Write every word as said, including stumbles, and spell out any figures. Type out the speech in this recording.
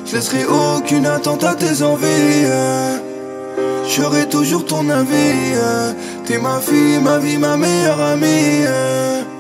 Je laisserai aucune attente à tes envies. J'aurai toujours ton avis. T'es ma fille, ma vie, ma meilleure amie.